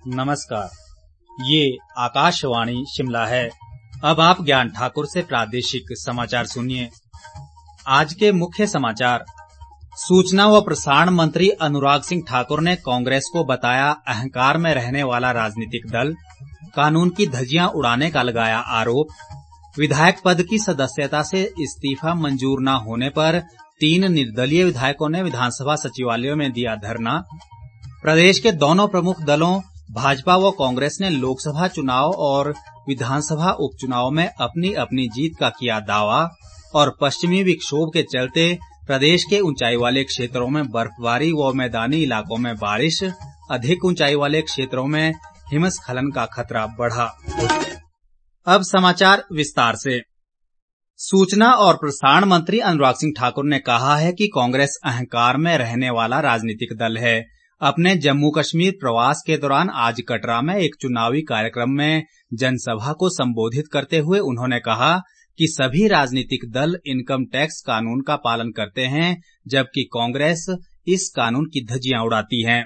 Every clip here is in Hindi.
नमस्कार, ये आकाशवाणी शिमला है। अब आप ज्ञान ठाकुर से प्रादेशिक समाचार सुनिए। आज के मुख्य समाचार। सूचना व प्रसारण मंत्री अनुराग सिंह ठाकुर ने कांग्रेस को बताया अहंकार में रहने वाला राजनीतिक दल, कानून की धज्जियां उड़ाने का लगाया आरोप। विधायक पद की सदस्यता से इस्तीफा मंजूर न होने पर 3 निर्दलीय विधायकों ने विधानसभा सचिवालयों में दिया धरना। प्रदेश के दोनों प्रमुख दलों भाजपा व कांग्रेस ने लोकसभा चुनाव और विधानसभा उपचुनाव में अपनी अपनी जीत का किया दावा। और पश्चिमी विक्षोभ के चलते प्रदेश के ऊंचाई वाले क्षेत्रों में बर्फबारी व मैदानी इलाकों में बारिश, अधिक ऊंचाई वाले क्षेत्रों में हिमस्खलन का खतरा बढ़ा। अब समाचार विस्तार से। सूचना और प्रसारण मंत्री अनुराग सिंह ठाकुर ने कहा है कि कांग्रेस अहंकार में रहने वाला राजनीतिक दल है। अपने जम्मू कश्मीर प्रवास के दौरान आज कटरा में एक चुनावी कार्यक्रम में जनसभा को संबोधित करते हुए उन्होंने कहा कि सभी राजनीतिक दल इनकम टैक्स कानून का पालन करते हैं, जबकि कांग्रेस इस कानून की धज्जियां उड़ाती है।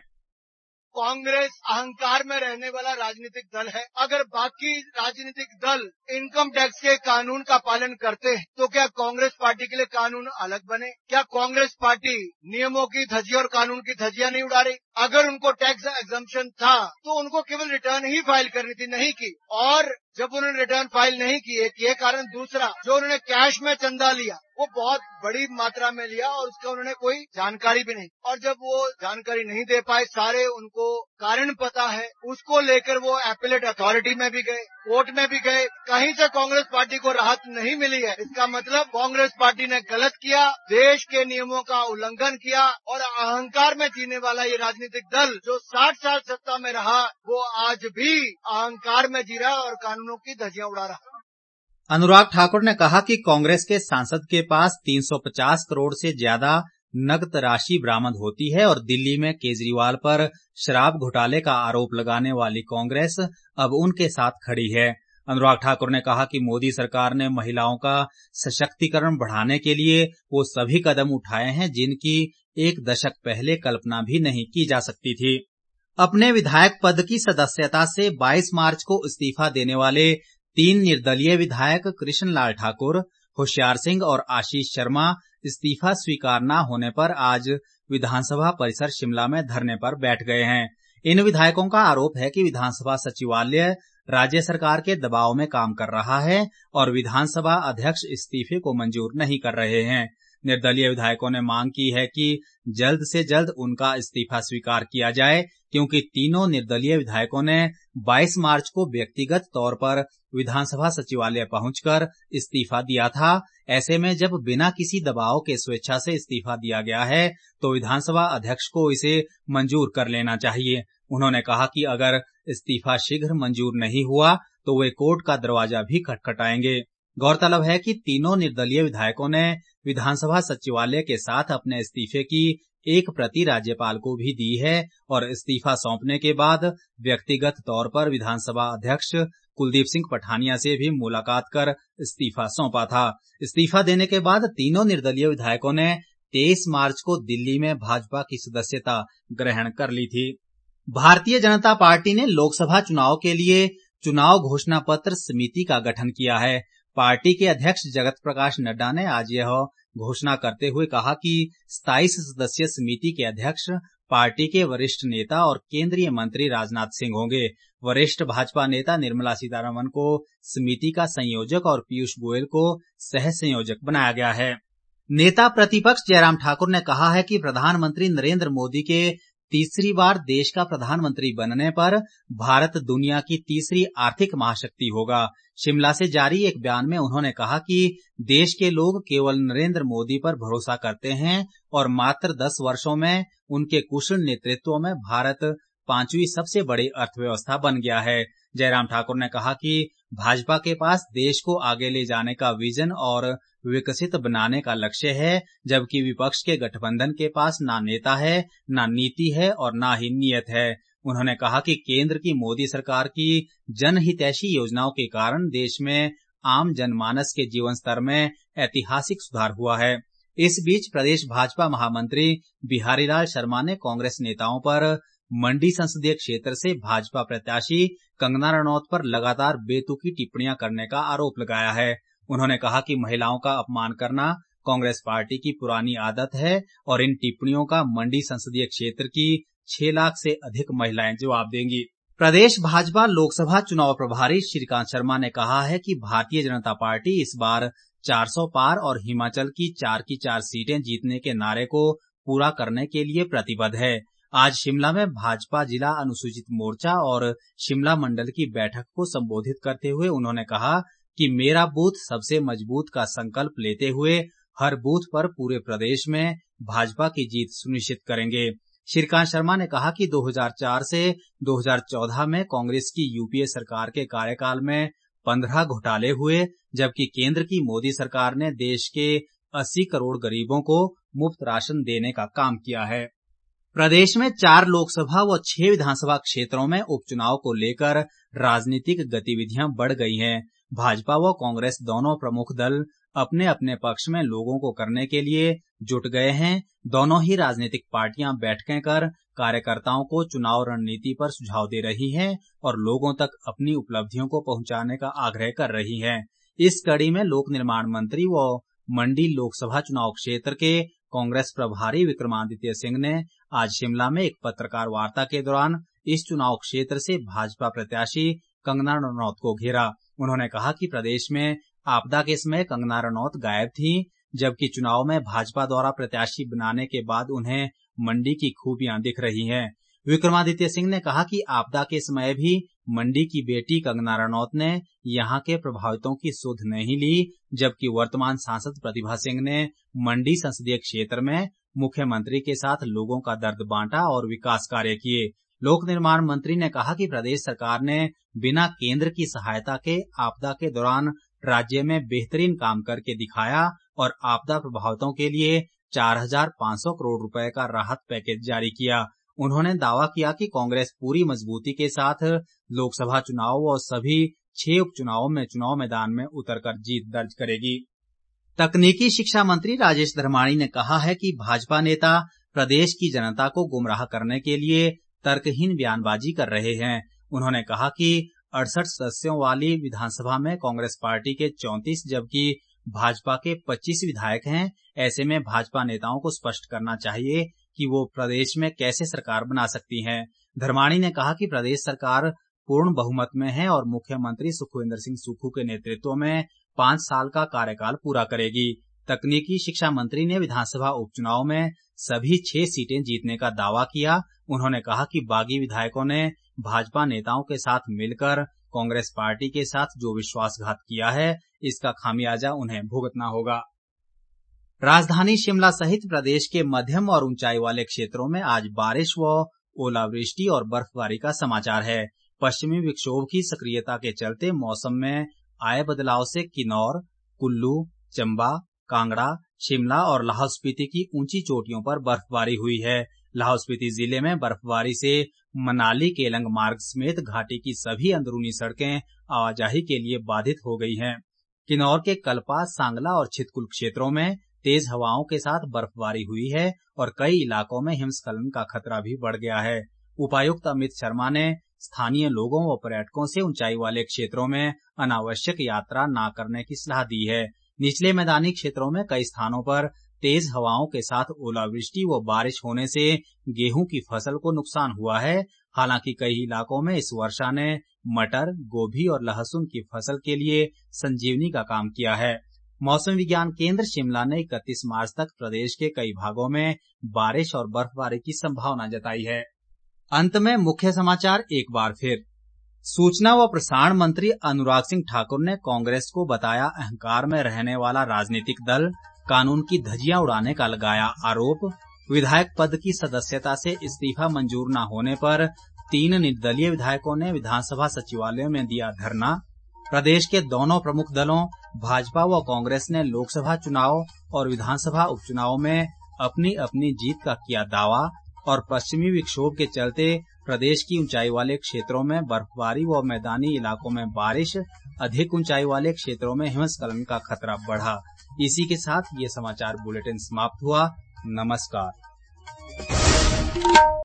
कांग्रेस अहंकार में रहने वाला राजनीतिक दल है। अगर बाकी राजनीतिक दल इनकम टैक्स के कानून का पालन करते हैं तो क्या कांग्रेस पार्टी के लिए कानून अलग बने? क्या कांग्रेस पार्टी नियमों की धज्जियां और कानून की धज्जियां नहीं उड़ा रही? अगर उनको टैक्स एग्जम्पशन था तो उनको केवल रिटर्न ही फाइल करनी थी, नहीं की। और जब उन्होंने रिटर्न फाइल नहीं किए, ये कारण दूसरा, जो उन्होंने कैश में चंदा लिया वो बहुत बड़ी मात्रा में लिया और उसका उन्होंने कोई जानकारी भी नहीं। और जब वो जानकारी नहीं दे पाए, सारे उनको कारण पता है, उसको लेकर वो एपेलेट अथॉरिटी में भी गए, कोर्ट में भी गए, कहीं से कांग्रेस पार्टी को राहत नहीं मिली है। इसका मतलब कांग्रेस पार्टी ने गलत किया, देश के नियमों का उल्लंघन किया और अहंकार में जीने वाला ये राजनीतिक दल जो 60 साल सत्ता में रहा, वो आज भी अहंकार में जी रहा और कानूनों की धज्जियां उड़ा रहा। अनुराग ठाकुर ने कहा कि कांग्रेस के सांसद के पास 350 करोड़ से ज्यादा नकद राशि बरामद होती है और दिल्ली में केजरीवाल पर शराब घोटाले का आरोप लगाने वाली कांग्रेस अब उनके साथ खड़ी है। अनुराग ठाकुर ने कहा कि मोदी सरकार ने महिलाओं का सशक्तिकरण बढ़ाने के लिए वो सभी कदम उठाए हैं जिनकी एक दशक पहले कल्पना भी नहीं की जा सकती थी। अपने विधायक पद की सदस्यता से 22 मार्च को इस्तीफा देने वाले 3 निर्दलीय विधायक कृष्ण लाल ठाकुर, होशियार सिंह और आशीष शर्मा इस्तीफा स्वीकार न होने पर आज विधानसभा परिसर शिमला में धरने पर बैठ गए हैं। इन विधायकों का आरोप है कि विधानसभा सचिवालय राज्य सरकार के दबाव में काम कर रहा है और विधानसभा अध्यक्ष इस्तीफे को मंजूर नहीं कर रहे हैं। निर्दलीय विधायकों ने मांग की है कि जल्द से जल्द उनका इस्तीफा स्वीकार किया जाए, क्योंकि तीनों निर्दलीय विधायकों ने 22 मार्च को व्यक्तिगत तौर पर विधानसभा सचिवालय पहुंचकर इस्तीफा दिया था। ऐसे में जब बिना किसी दबाव के स्वेच्छा से इस्तीफा दिया गया है तो विधानसभा अध्यक्ष को इसे मंजूर कर लेना चाहिए। उन्होंने कहा कि अगर इस्तीफा शीघ्र मंजूर नहीं हुआ तो वे कोर्ट का दरवाजा भी खटखटाएंगे। गौरतलब है कि तीनों निर्दलीय विधायकों ने विधानसभा सचिवालय के साथ अपने इस्तीफे की एक प्रति राज्यपाल को भी दी है और इस्तीफा सौंपने के बाद व्यक्तिगत तौर पर विधानसभा अध्यक्ष कुलदीप सिंह पठानिया से भी मुलाकात कर इस्तीफा सौंपा था। इस्तीफा देने के बाद तीनों निर्दलीय विधायकों ने 23 मार्च को दिल्ली में भाजपा की सदस्यता ग्रहण कर ली थी। भारतीय जनता पार्टी ने लोकसभा चुनाव के लिए चुनाव घोषणा पत्र समिति का गठन किया है। पार्टी के अध्यक्ष जगत प्रकाश नड्डा ने आज यह घोषणा करते हुए कहा कि 27 सदस्यीय समिति के अध्यक्ष पार्टी के वरिष्ठ नेता और केंद्रीय मंत्री राजनाथ सिंह होंगे। वरिष्ठ भाजपा नेता निर्मला सीतारमण को समिति का संयोजक और पीयूष गोयल को सह संयोजक बनाया गया है। नेता प्रतिपक्ष जयराम ठाकुर ने कहा है कि प्रधानमंत्री नरेंद्र मोदी के तीसरी बार देश का प्रधानमंत्री बनने पर भारत दुनिया की तीसरी आर्थिक महाशक्ति होगा। शिमला से जारी एक बयान में उन्होंने कहा कि देश के लोग केवल नरेंद्र मोदी पर भरोसा करते हैं और मात्र 10 वर्षों में उनके कुशल नेतृत्व में भारत 5वीं सबसे बड़ी अर्थव्यवस्था बन गया है। जयराम ठाकुर ने कहा कि भाजपा के पास देश को आगे ले जाने का विजन और विकसित बनाने का लक्ष्य है, जबकि विपक्ष के गठबंधन के पास ना नेता है, ना नीति है और ना ही नीयत है। उन्होंने कहा कि केंद्र की मोदी सरकार की जनहितैषी योजनाओं के कारण देश में आम जनमानस के जीवन स्तर में ऐतिहासिक सुधार हुआ है। इस बीच प्रदेश भाजपा महामंत्री बिहारीलाल शर्मा ने कांग्रेस नेताओं पर मंडी संसदीय क्षेत्र से भाजपा प्रत्याशी कंगना रनौत पर लगातार बेतुकी टिप्पणियां करने का आरोप लगाया है। उन्होंने कहा कि महिलाओं का अपमान करना कांग्रेस पार्टी की पुरानी आदत है और इन टिप्पणियों का मंडी संसदीय क्षेत्र की 6 लाख से अधिक महिलाएं जवाब देंगी। प्रदेश भाजपा लोकसभा चुनाव प्रभारी श्रीकांत शर्मा ने कहा है कि भारतीय जनता पार्टी इस बार 400 पार और हिमाचल की 4 की 4 सीटें जीतने के नारे को पूरा करने के लिए प्रतिबद्ध है। आज शिमला में भाजपा जिला अनुसूचित मोर्चा और शिमला मंडल की बैठक को संबोधित करते हुए उन्होंने कहा कि मेरा बूथ सबसे मजबूत का संकल्प लेते हुए हर बूथ पर पूरे प्रदेश में भाजपा की जीत सुनिश्चित करेंगे। श्रीकांत शर्मा ने कहा कि 2004 से 2014 में कांग्रेस की यूपीए सरकार के कार्यकाल में 15 घोटाले हुए, जबकि केंद्र की मोदी सरकार ने देश के 80 करोड़ गरीबों को मुफ्त राशन देने का काम किया है। प्रदेश में 4 लोकसभा व 6 विधानसभा क्षेत्रों में उपचुनाव को लेकर राजनीतिक गतिविधियां बढ़ गई हैं। भाजपा व कांग्रेस दोनों प्रमुख दल अपने अपने पक्ष में लोगों को करने के लिए जुट गए हैं। दोनों ही राजनीतिक पार्टियां बैठकें कर कार्यकर्ताओं को चुनाव रणनीति पर सुझाव दे रही हैं और लोगों तक अपनी उपलब्धियों को पहुंचाने का आग्रह कर रही हैं। इस कड़ी में लोक निर्माण मंत्री व मंडी लोकसभा चुनाव क्षेत्र के कांग्रेस प्रभारी विक्रमादित्य सिंह ने आज शिमला में एक पत्रकार वार्ता के दौरान इस चुनाव क्षेत्र से भाजपा प्रत्याशी कंगना रनौत को घेरा। उन्होंने कहा कि प्रदेश में आपदा के समय कंगना रनौत गायब थीं, जबकि चुनाव में भाजपा द्वारा प्रत्याशी बनाने के बाद उन्हें मंडी की खूबियां दिख रही हैं। विक्रमादित्य सिंह ने कहा कि आपदा के समय भी मंडी की बेटी कंगना रनौत ने यहां के प्रभावितों की सुध नहीं ली, जबकि वर्तमान सांसद प्रतिभा सिंह ने मंडी संसदीय क्षेत्र में मुख्यमंत्री के साथ लोगों का दर्द बांटा और विकास कार्य किए। लोक निर्माण मंत्री ने कहा कि प्रदेश सरकार ने बिना केंद्र की सहायता के आपदा के दौरान राज्य में बेहतरीन काम करके दिखाया और आपदा प्रभावितों के लिए 4,500 करोड़ रुपए का राहत पैकेज जारी किया। उन्होंने दावा किया कि कांग्रेस पूरी मजबूती के साथ लोकसभा चुनाव और सभी 6 उपचुनावों में चुनाव मैदान में उतरकर जीत दर्ज करेगी। तकनीकी शिक्षा मंत्री राजेश धर्माणी ने कहा है कि भाजपा नेता प्रदेश की जनता को गुमराह करने के लिए तर्कहीन बयानबाजी कर रहे हैं। उन्होंने कहा कि 68 सदस्यों वाली विधानसभा में कांग्रेस पार्टी के 34 जबकि भाजपा के 25 विधायक हैं। ऐसे में भाजपा नेताओं को स्पष्ट करना चाहिए कि वो प्रदेश में कैसे सरकार बना सकती हैं। धर्माणी ने कहा कि प्रदेश सरकार पूर्ण बहुमत में है और मुख्यमंत्री सुखविंदर सिंह सुक्खू के नेतृत्व में 5 साल का कार्यकाल पूरा करेगी। तकनीकी शिक्षा मंत्री ने विधानसभा उपचुनाव में सभी 6 सीटें जीतने का दावा किया। उन्होंने कहा कि बागी विधायकों ने भाजपा नेताओं के साथ मिलकर कांग्रेस पार्टी के साथ जो विश्वासघात किया है, इसका खामियाजा उन्हें भुगतना होगा। राजधानी शिमला सहित प्रदेश के मध्यम और ऊंचाई वाले क्षेत्रों में आज बारिश व ओलावृष्टि और बर्फबारी का समाचार है। पश्चिमी विक्षोभ की सक्रियता के चलते मौसम में आए बदलाव से किन्नौर, कुल्लू, चंबा, कांगड़ा, शिमला और लाहौल स्पीति की ऊंची चोटियों पर बर्फबारी हुई है। लाहौल स्पीति जिले में बर्फबारी से मनाली केलंग मार्ग समेत घाटी की सभी अंदरूनी सड़कें आवाजाही के लिए बाधित हो गई हैं। किन्नौर के कल्पा, सांगला और छितकुल क्षेत्रों में तेज हवाओं के साथ बर्फबारी हुई है और कई इलाकों में हिमस्खलन का खतरा भी बढ़ गया है। उपायुक्त अमित शर्मा ने स्थानीय लोगों व पर्यटकों से ऊंचाई वाले क्षेत्रों में अनावश्यक यात्रा न करने की सलाह दी है। निचले मैदानी क्षेत्रों में कई स्थानों पर तेज हवाओं के साथ ओलावृष्टि व बारिश होने से गेहूं की फसल को नुकसान हुआ है। हालांकि कई इलाकों में इस वर्षा ने मटर, गोभी और लहसुन की फसल के लिए संजीवनी का काम किया है। मौसम विज्ञान केंद्र शिमला ने 31 मार्च तक प्रदेश के कई भागों में बारिश और बर्फबारी की संभावना जताई है। अंत में मुख्य समाचार एक बार फिर। सूचना व प्रसारण मंत्री अनुराग सिंह ठाकुर ने कांग्रेस को बताया अहंकार में रहने वाला राजनीतिक दल, कानून की धज्जियां उड़ाने का लगाया आरोप। विधायक पद की सदस्यता से इस्तीफा मंजूर न होने पर 3 निर्दलीय विधायकों ने विधानसभा सचिवालय में दिया धरना। प्रदेश के दोनों प्रमुख दलों भाजपा व कांग्रेस ने लोकसभा चुनाव और विधानसभा उपचुनाव में अपनी अपनी जीत का किया दावा। और पश्चिमी विक्षोभ के चलते प्रदेश की ऊंचाई वाले क्षेत्रों में बर्फबारी व मैदानी इलाकों में बारिश, अधिक ऊंचाई वाले क्षेत्रों में हिमस्खलन का खतरा बढ़ा। इसी के साथ ये समाचार बुलेटिन समाप्त हुआ। नमस्कार।